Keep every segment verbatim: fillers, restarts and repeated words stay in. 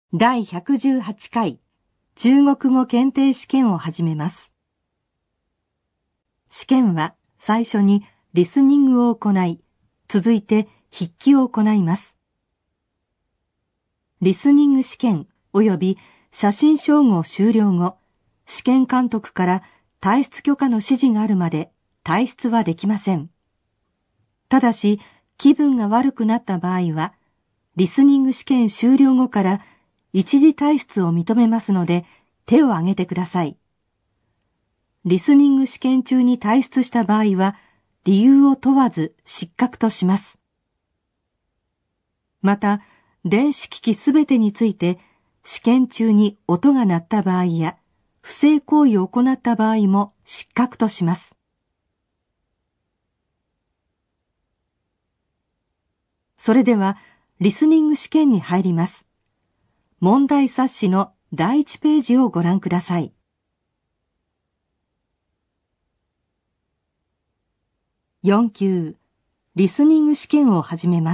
だいひゃくじゅうはちかい中国語検定試験を始めます。試験は最初にリスニングを行い、続いて筆記を行います。リスニング試験及び写真照合終了後、試験監督から退出許可の指示があるまで退出はできません。ただし、気分が悪くなった場合は、リスニング試験終了後から一時退出を認めますので、手を挙げてください。リスニング試験中に退出した場合は、理由を問わず失格とします。また、電子機器すべてについて、試験中に音が鳴った場合や、不正行為を行った場合も失格とします。それでは、リスニング試験に入ります。問題冊子のだいいちページをご覧ください。よん級、リスニング試験を始めます。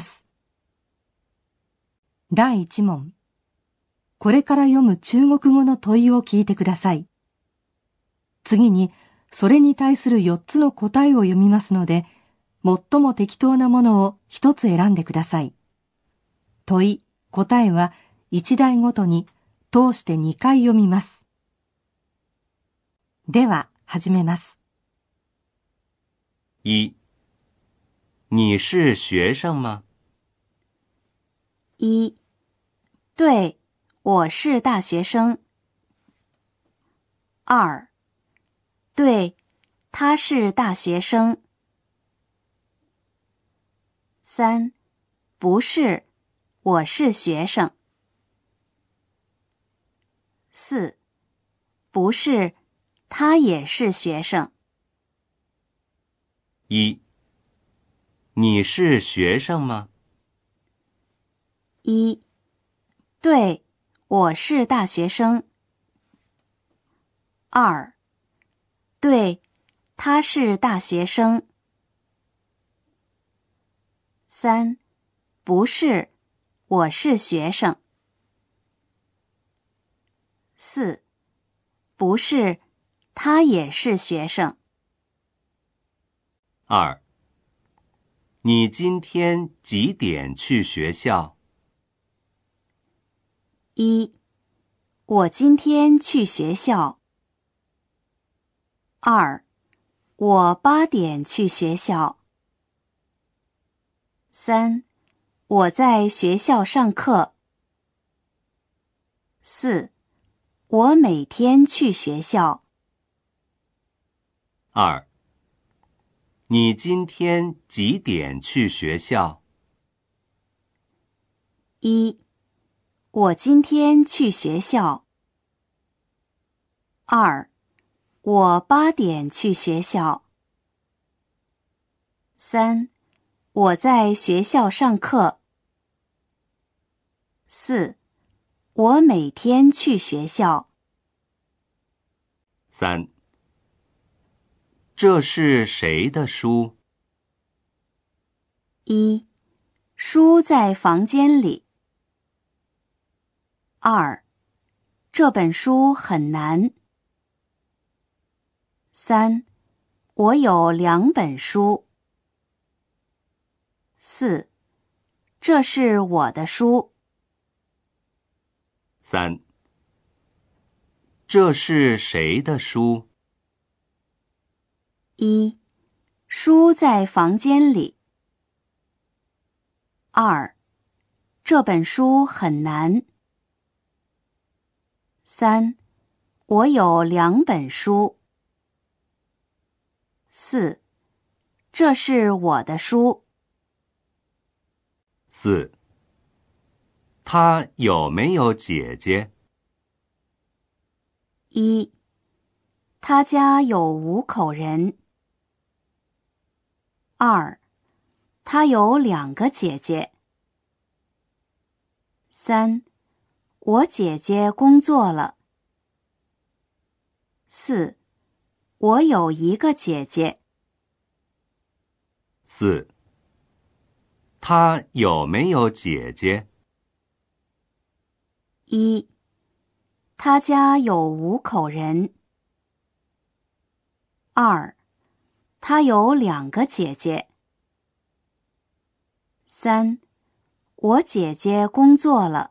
だいいち問。これから読む中国語の問いを聞いてください。次に、それに対するよっつの答えを読みますので、最も適当なものをひとつ選んでください。問い、答えはいち題ごとに通してにかい読みます。では、始めます。 一、你是学生吗？ 一、对，我是大学生。二、对，他是大学生。三、不是，我是学生。四、不是，他也是学生。 一、你是学生吗？ 一、对，我是大学生。二、对，他是大学生。三、不是，我是学生。四、不是，他也是学生。 二、你今天几点去学校？ 一、我今天去学校。二、我八点去学校。三、我在学校上课。四、我每天去学校。 二、你今天几点去学校？ 一、我今天去学校。二、我八点去学校。三、我在学校上课。四、我每天去学校。 三、这是谁的书？ 一、书在房间里。二、这本书很难。三、我有两本书。四、这是我的书。 三、这是谁的书？ 一、书在房间里。二、这本书很难。三、我有两本书。四、这是我的书。 四、他有没有姐姐？ 一、他家有五口人。二、他有两个姐姐。三、我姐姐工作了。四、我有一个姐姐。 四、他有没有姐姐？ 一，他家有五口人。二，他有两个姐姐。三，我姐姐工作了。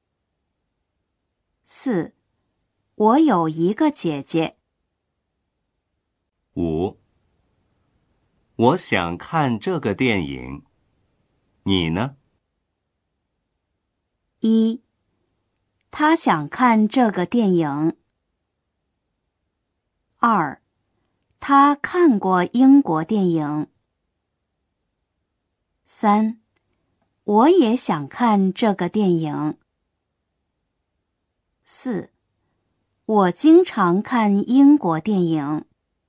四，我有一个姐姐。 五，我想看这个电影，你呢？ 一，他想看这个电影。二，他看过英国电影。三，我也想看这个电影。四，我经常看英国电影。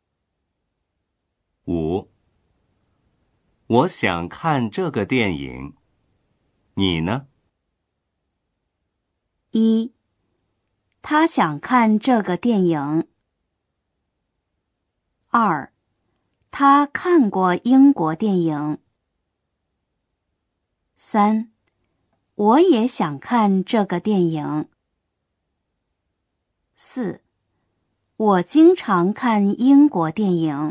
五，我想看这个电影，你呢？ 一，他想看这个电影。二，他看过英国电影。三，我也想看这个电影。四，我经常看英国电影。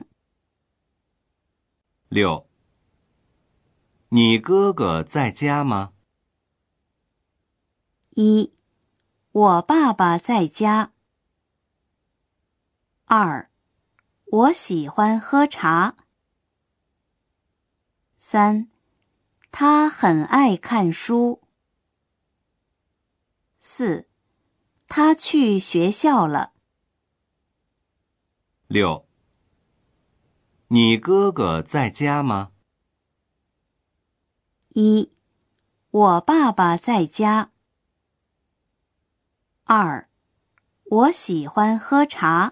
六，你哥哥在家吗？ 一，我爸爸在家。二，我喜欢喝茶。三，他很爱看书。四，他去学校了。 六，你哥哥在家吗？ 一，我爸爸在家。二，我喜欢喝茶。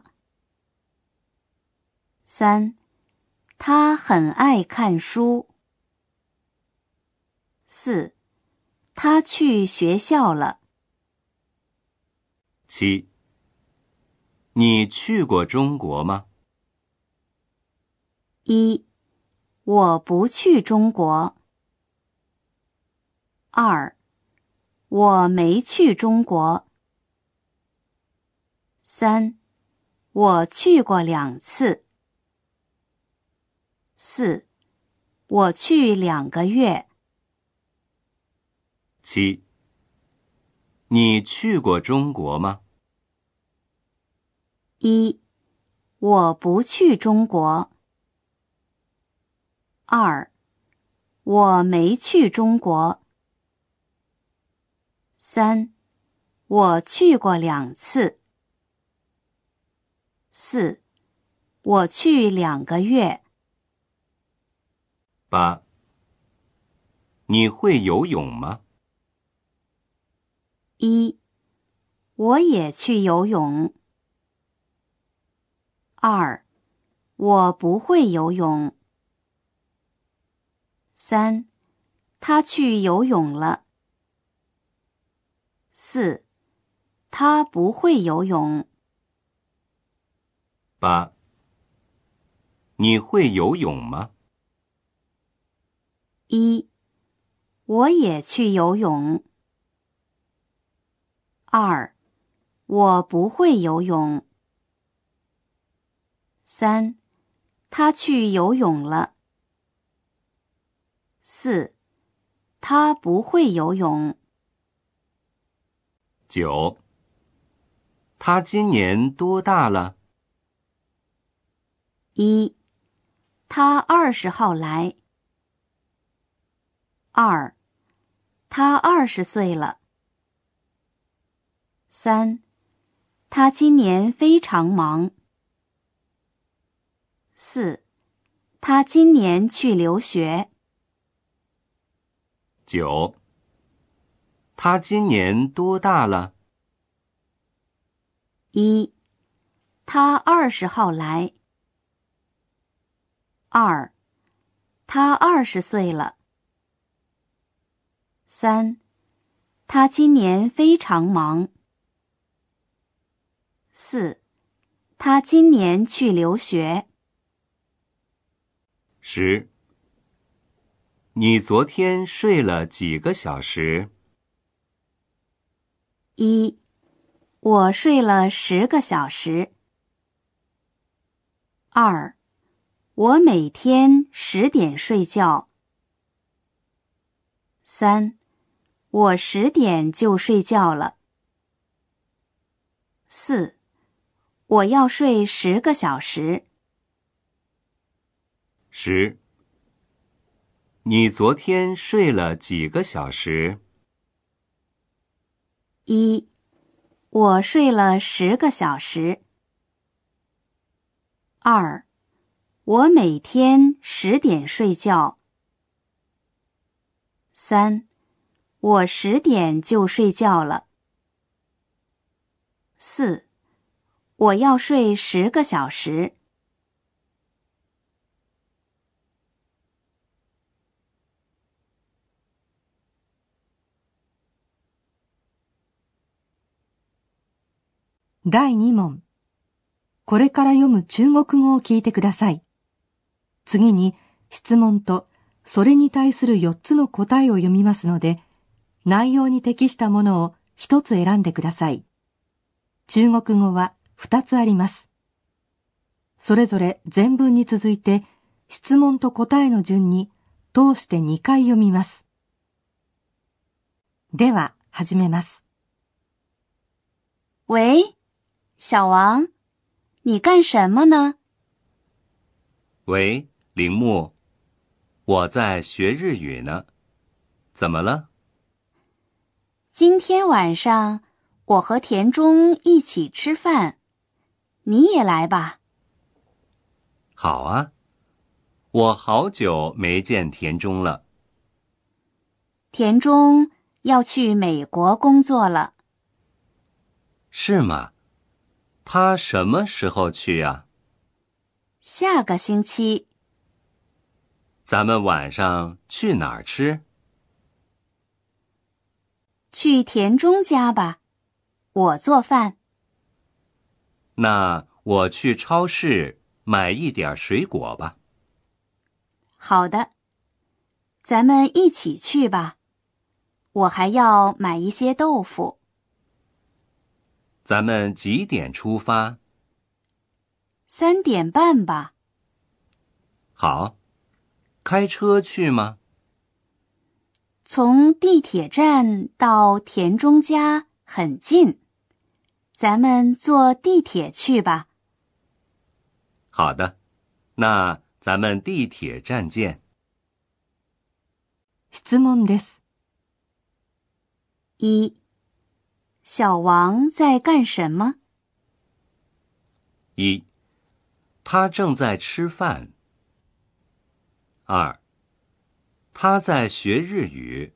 三，他很爱看书。四，他去学校了。 七，你去过中国吗？ 一，我不去中国。二，我没去中国。三，我去过两次。四，我去两个月。 七，你去过中国吗？ 一，我不去中国。二，我没去中国。三，我去过两次。四，我去两个月。 八，你会游泳吗？ 一，我也去游泳。二，我不会游泳。三，他去游泳了。四，他不会游泳。 八，你会游泳吗？ 一，我也去游泳。二，我不会游泳。三，他去游泳了。四，他不会游泳。 九，他今年多大了？ 一，他二十号来。二，他二十岁了。三，他今年非常忙。四，他今年去留学。 九，他今年多大了？ 一，他二十号来。二，他二十岁了。三，他今年非常忙。四，他今年去留学。 十，你昨天睡了几个小时？ 一，我睡了十个小时。二，我每天十点睡觉。三，我十点就睡觉了。四，我要睡十个小时。 十，你昨天睡了几个小时？ 一，我睡了十个小时。二，我每天十点睡觉。三，我十点就睡觉了。四，我要睡十个小时。 だいに問。これから読む中国語を聞いてください。次に質問とそれに対するよっつの答えを読みますので、内容に適したものをひとつ選んでください。中国語はふたつあります。それぞれ全文に続いて質問と答えの順に通してにかい読みます。では始めます。 喂，小王，你干什么呢？ 喂，铃木，我在学日语呢。怎么了？ 今天晚上我和田中一起吃饭，你也来吧。 好啊，我好久没见田中了。 田中要去美国工作了。 是吗？他什么时候去啊？ 下个星期。 咱们晚上去哪儿吃？ 去田中家吧，我做饭。 那我去超市买一点水果吧。 好的，咱们一起去吧。我还要买一些豆腐。 咱们几点出发？ 三点半吧。 好，开车去吗？ 从地铁站到田中家很近，咱们坐地铁去吧。 好的，那咱们地铁站见。 質問です。 一，小王在干什么？ 一，他正在吃饭。二，他在学日语。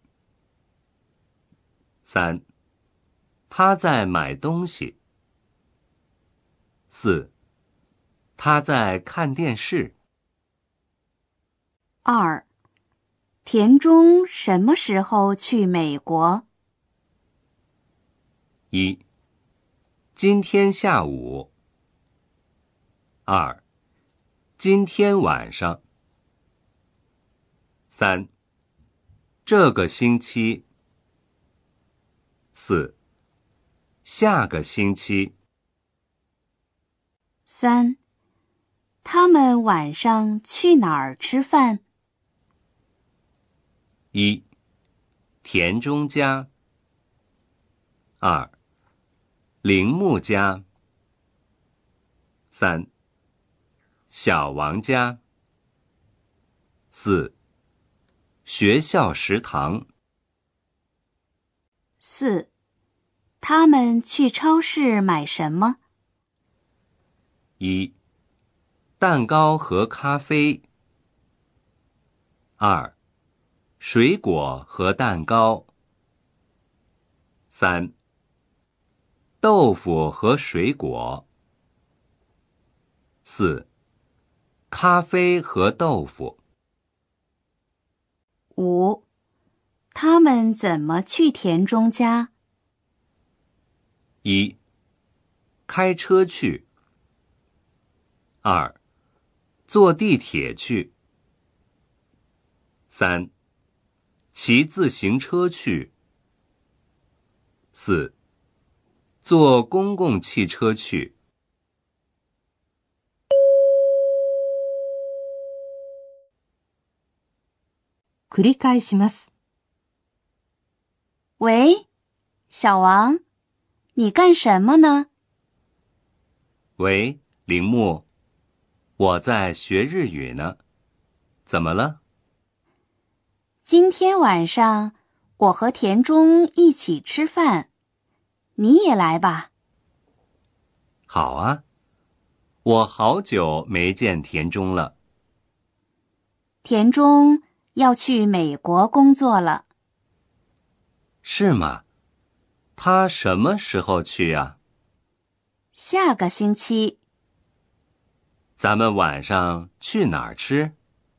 三，他在买东西。四，他在看电视。 二，田中什么时候去美国？ 一，今天下午。二，今天晚上。三，这个星期。四，下个星期。 三，他们晚上去哪儿吃饭？ 一，田中家。二，铃木家。三，小王家。四，学校食堂。 四，他们去超市买什么？ 一，蛋糕和咖啡。二，水果和蛋糕。三，豆腐和水果。四，咖啡和豆腐。 五，他们怎么去田中家？ 一，开车去。二，坐地铁去。三，骑自行车去。四， 坐公共汽车去。 繰り返します。 喂，小王，你干什么呢？ 喂，铃木，我在学日语呢。怎么了？ 今天晚上我和田中一起吃饭，你也来吧。 好啊，我好久没见田中了。 田中要去美国工作了。 是吗？他什么时候去呀？ 下个星期。 咱们晚上去哪儿吃？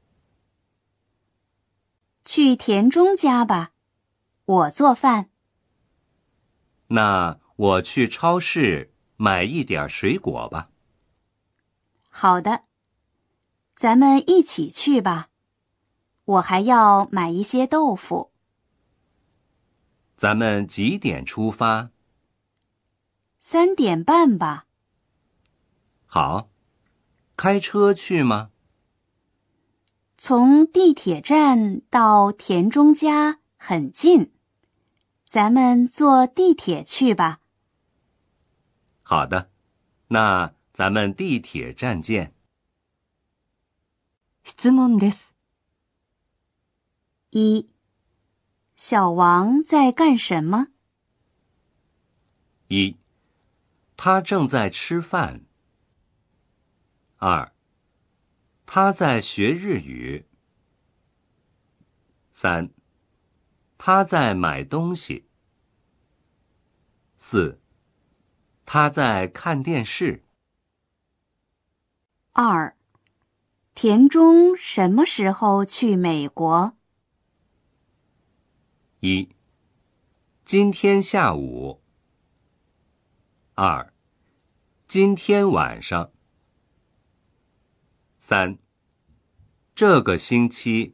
去田中家吧，我做饭。 那我去超市买一点水果吧。 好的，咱们一起去吧，我还要买一些豆腐。 咱们几点出发？ 三点半吧。 好，开车去吗？ 从地铁站到田中家很近，咱们坐地铁去吧。 好的，那咱们地铁站见。 質問です。 一，小王在干什么？ 一，他正在吃饭。二，他在学日语。三，他在买东西。四，他在看电视。 二，田中什么时候去美国？ 一，今天下午。二，今天晚上。三，这个星期。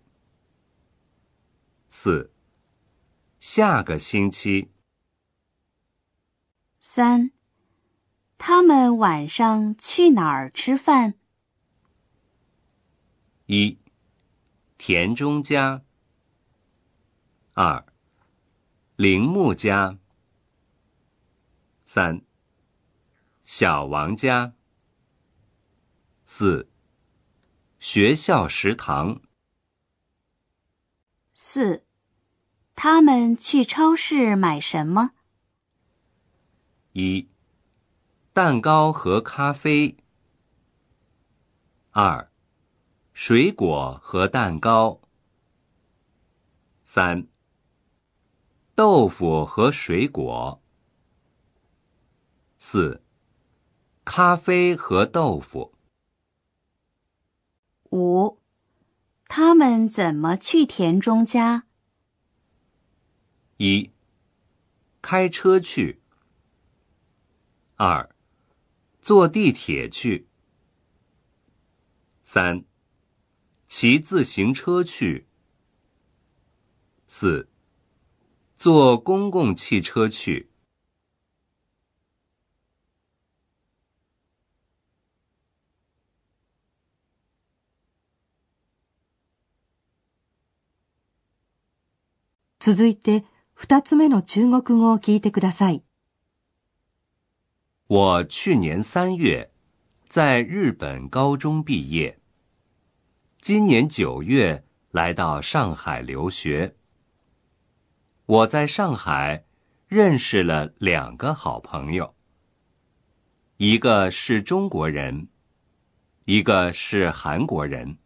四，下个星期。 三，他们晚上去哪儿吃饭？ 一，田中家。二，铃木家。三，小王家。四，学校食堂。 四，他们去超市买什么？ 一，蛋糕和咖啡。二，水果和蛋糕。三，豆腐和水果。四，咖啡和豆腐。 五，他们怎么去田中家？ 一，开车去。二，坐地铁去。三，骑自行车去。四，坐公共汽车去。 続いて、二つ目の中国語を聞いてください。 我去年三月在日本高中毕业，今年九月来到上海留学。我在上海认识了两个好朋友，一个是中国人，一个是韩国人。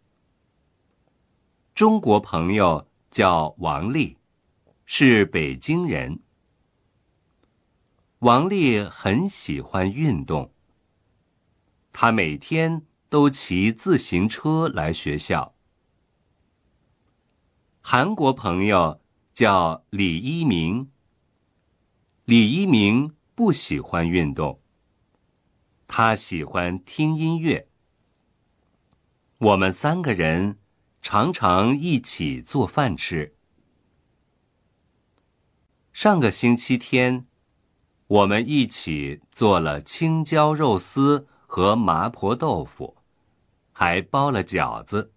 中国朋友叫王丽，是北京人。王丽很喜欢运动，她每天都骑自行车来学校。韩国朋友叫李一鸣，李一鸣不喜欢运动，他喜欢听音乐。我们三个人常常一起做饭吃。上个星期天， 我们一起做了青椒肉丝和麻婆豆腐，还包了饺子。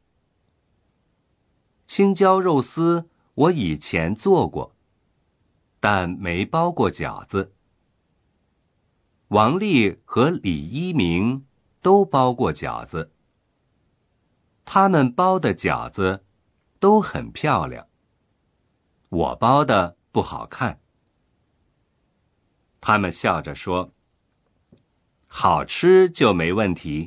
青椒肉丝我以前做过，但没包过饺子。王丽和李一鸣都包过饺子，他们包的饺子都很漂亮，我包的不好看。他们笑着说，好吃就没问题。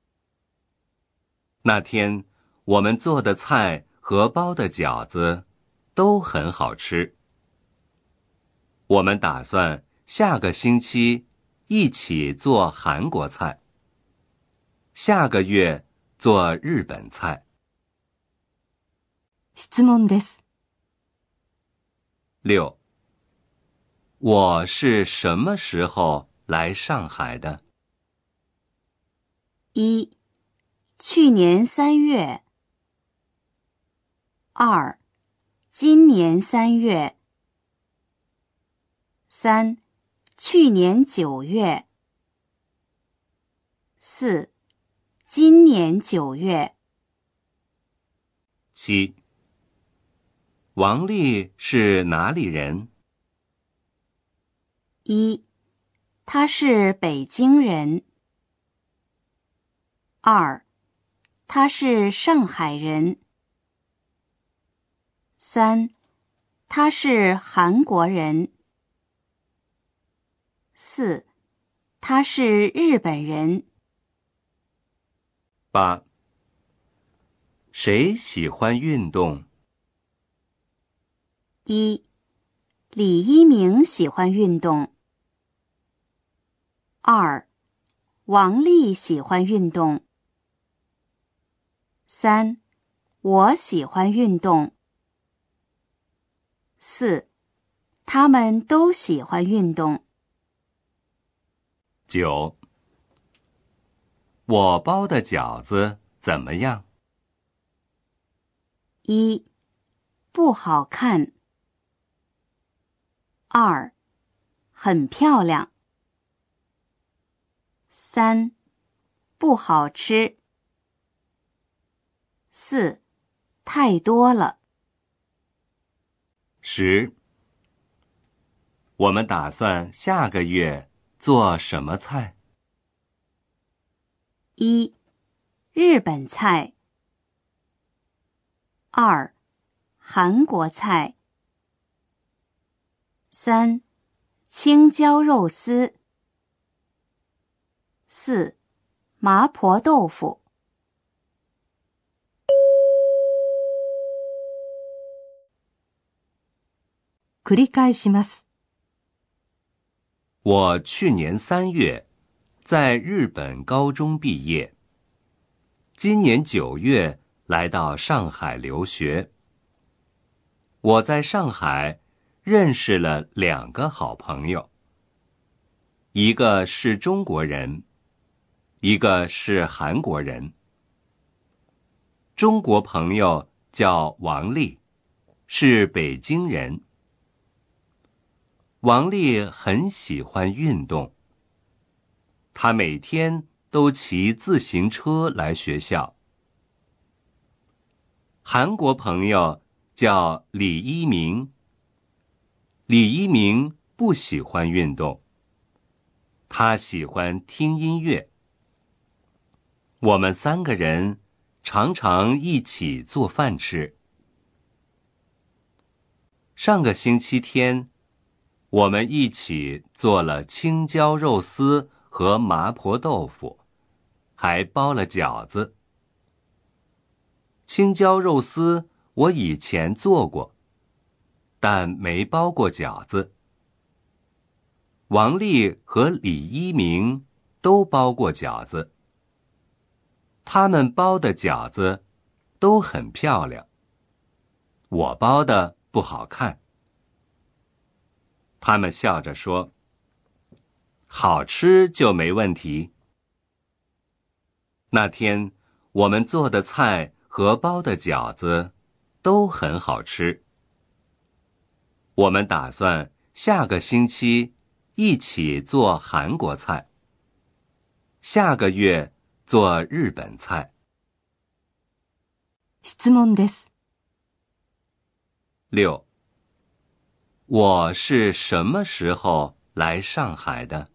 那天我们做的菜和包的饺子都很好吃。我们打算下个星期一起做韩国菜，下个月做日本菜。 質問です。 六，我是什么时候来上海的？ 一，去年三月。二，今年三月。三，去年九月。四，今年九月。 七，王丽是哪里人？ 一，他是北京人。二，他是上海人。三，他是韩国人。四，他是日本人。 八，谁喜欢运动？ 一，李一鸣喜欢运动。二，王丽喜欢运动。三，我喜欢运动。四，他们都喜欢运动。 九，我包的饺子怎么样？ 一，不好看。二，很漂亮。三，不好吃。四，太多了。 十，我们打算下个月做什么菜？ 一，日本菜。二，韩国菜。三，青椒肉丝。四，麻婆豆腐。 繰り返します。 我去年三月在日本高中毕业，今年九月来到上海留学。我在上海认识了两个好朋友，一个是中国人，一个是韩国人。中国朋友叫王丽，是北京人。王丽很喜欢运动，她每天都骑自行车来学校。韩国朋友叫李一鸣，李一鸣不喜欢运动，他喜欢听音乐。我们三个人常常一起做饭吃。上个星期天，我们一起做了青椒肉丝和麻婆豆腐，还包了饺子。青椒肉丝我以前做过，但没包过饺子。王丽和李一鸣都包过饺子，他们包的饺子都很漂亮，我包的不好看。他们笑着说，好吃就没问题。那天我们做的菜和包的饺子都很好吃。我们打算下个星期一起做韩国菜，下个月做日本菜。 質問です。 六，我是什么时候来上海的？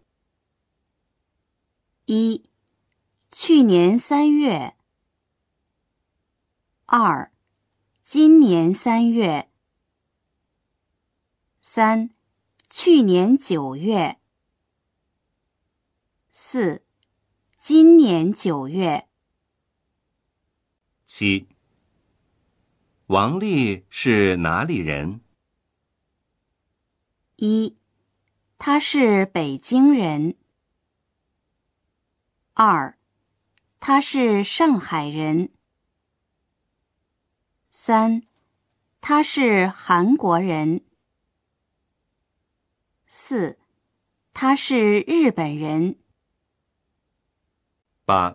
一，去年三月。二，今年三月。三，去年九月。四，今年九月。 七，王丽是哪里人？ 一，他是北京人。二，他是上海人。三，他是韩国人。四，他是日本人。 八，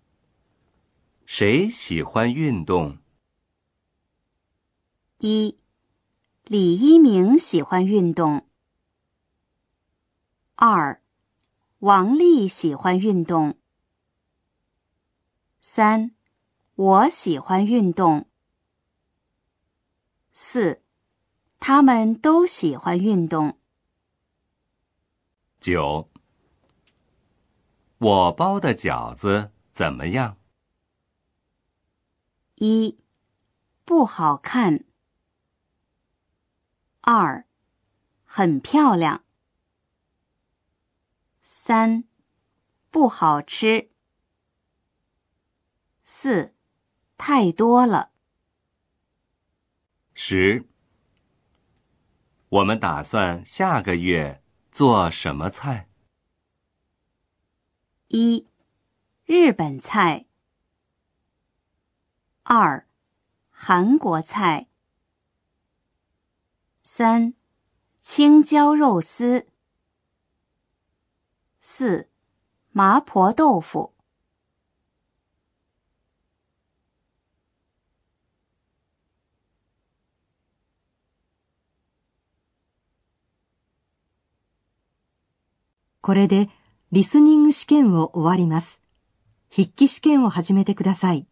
谁喜欢运动？ 一，李一鸣喜欢运动。二，王丽喜欢运动。三，我喜欢运动。四，他们都喜欢运动。 九，我包的饺子怎么样？ 一，不好看。二，很漂亮。三，不好吃。四，太多了。 十，我们打算下个月做什么菜？ 一，日本菜。二，韩国菜。三，青椒肉丝。四，麻婆豆腐。 これでリスニング試験を終わります。筆記試験を始めてください。